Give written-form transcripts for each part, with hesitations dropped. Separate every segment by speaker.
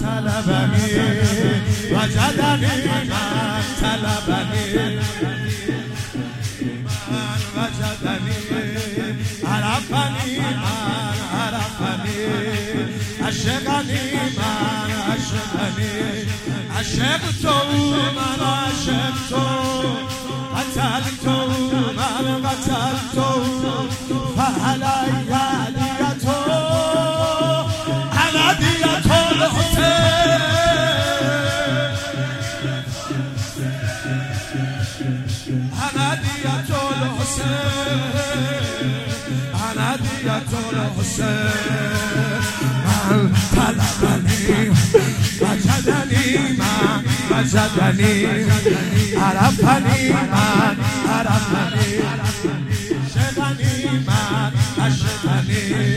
Speaker 1: طلبني وجدني من طلبني من وجدني عرفني من عرفني عشقني من عشقني عشقت من عشقت قتلت من قتلت فعلي دية أنا دية الحسين أنا دية الحسين أنا دية الحسين من طلبني وجدني من وجدني عرفني من عرفني عشقني من عشقني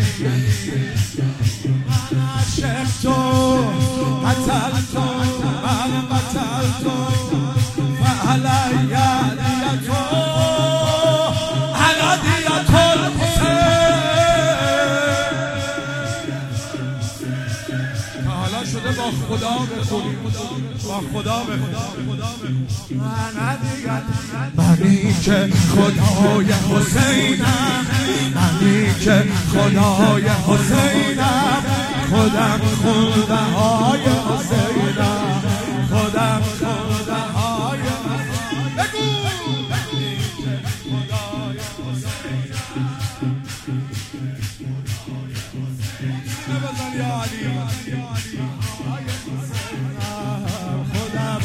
Speaker 1: من عشقت قتلت من قتلت فعلي دية أنا دية الحسين حالا شده با خدا بخونیم با خدا بخونیم منی که خدای حسینم منی که خدای حسینم خودم خونده های حسینم خودم خونده های بگو منی که خدای حسینم بزن یا علی خودم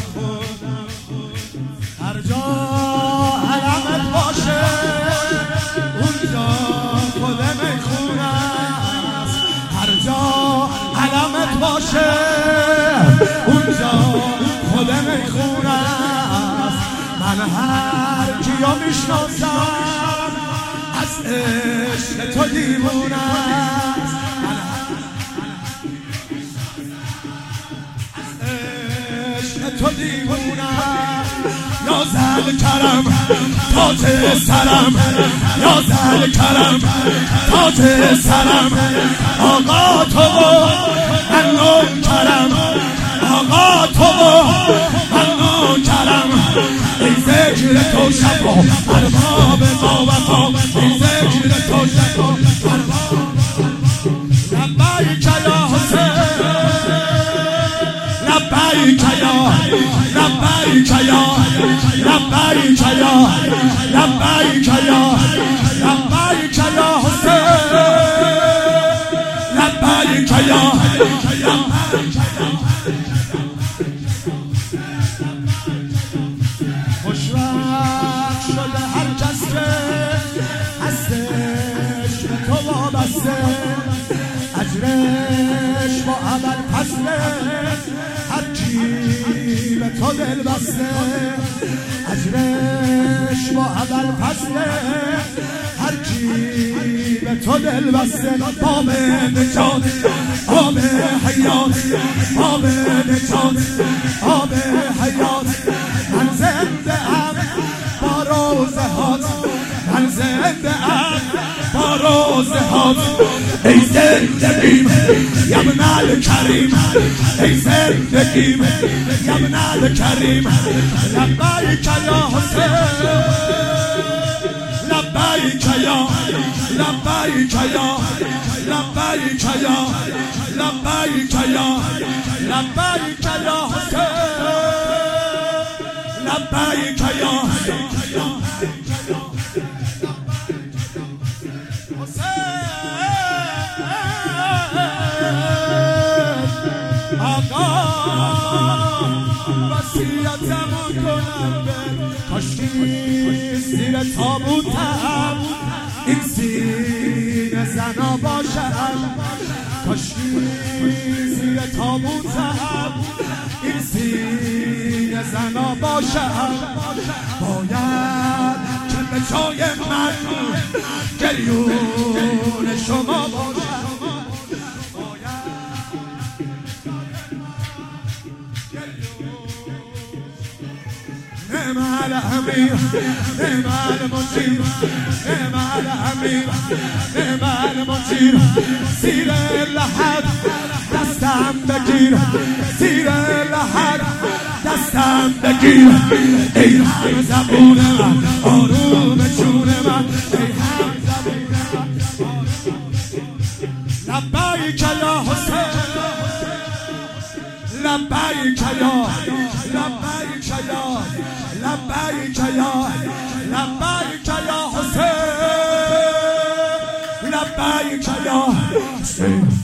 Speaker 1: هر جا علمت باشه اونجا خود میخونه است هر جا علمت باشه اونجا خود میخونه است من هر کیو میشناسم از عشق تو دیوونه است تو دیوونه یا زل کرم تاج سرم یا زل کرم تاج سرم آقا تو من نوکرم آقا تو من نوکرم ای ذکر تو شفا ارباب ما وفا ای ذکر تو شفا ارباب لبیک یا حسین لبیک یا لبیک یا لبیک یا لبیک یا لبیک یا حسین لبیک یا خوشوقت شده هر کس که هستش به تو وابسته اجرش با عمل پسته هر کی به تو دل بسته اجرش با عمل پسته هر کی به تو دل بسته آب نجات آب حیات آب نجات آب حیات من زنده ام با روزه هات من زنده ام با روزه هات ای زندگیم یا ابن الکریم ای زندگیم یا ابن الکریم لبیک یا حسین لبیک یا لبیک یا لبیک یا لبیک یا لبیک یا حسین لبیک یا وصیتمو کنم کاشکی زیر تابوتم این سینه زنا باشم کاشکی زیر تابوتم این سینه زنا باشم باید که به جای من گریون شما باشم نعم الامیر نعم المجیر نعم الامیر نعم المجیر زیر لحد دست دستم بگیر زیر لحد دستم بگیر ای هم زبون من آروم جون من ای هم زبون من لبیک یا حسین لبیک یا لبیک یا لبیک یا لبیک یا حسین لبیک یا حسین